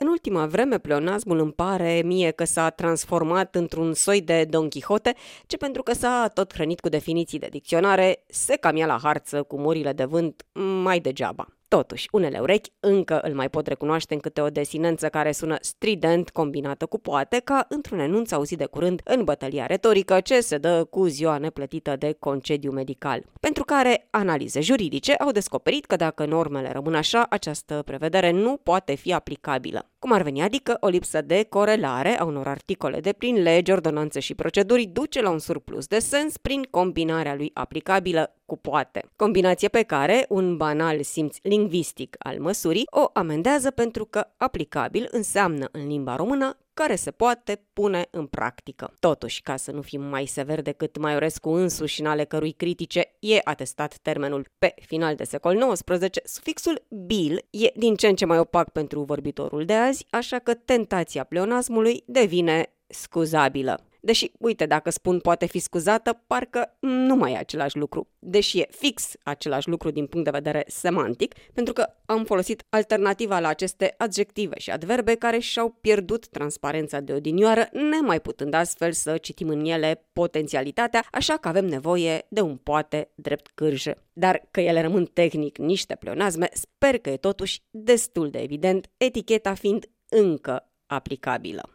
În ultima vreme, pleonasmul îmi pare mie că s-a transformat într-un soi de Don Quixote, ce pentru că s-a tot hrănit cu definiții de dicționare, se cam ia la harță cu morile de vânt mai degeaba. Totuși, unele urechi încă îl mai pot recunoaște în câte o desinență care sună strident combinată cu poate, ca într-un enunț auzit de curând în bătălia retorică ce se dă cu ziua neplătită de concediu medical. Pentru care analize juridice au descoperit că dacă normele rămân așa, această prevedere nu poate fi aplicabilă. Cum ar veni, adică o lipsă de corelare a unor articole de prin legi, ordonanțe și proceduri duce la un surplus de sens prin combinarea lui aplicabilă cu poate. Combinație pe care un banal simț lingvistic al măsurii o amendează pentru că aplicabil înseamnă în limba română care se poate pune în practică. Totuși, ca să nu fim mai severi decât Maiorescu însuși, în ale cărui critice e atestat termenul pe final de secol XIX, sufixul bil e din ce în ce mai opac pentru vorbitorul de azi, așa că tentația pleonasmului devine scuzabilă. Deși, uite, dacă spun poate fi scuzată, parcă nu mai e același lucru. Deși e fix același lucru din punct de vedere semantic, pentru că am folosit alternativa la aceste adjective și adverbe care și-au pierdut transparența de odinioară, nemai putând astfel să citim în ele potențialitatea, așa că avem nevoie de un poate drept cârjă. Dar că ele rămân tehnic niște pleonasme, sper că e totuși destul de evident, eticheta fiind încă aplicabilă.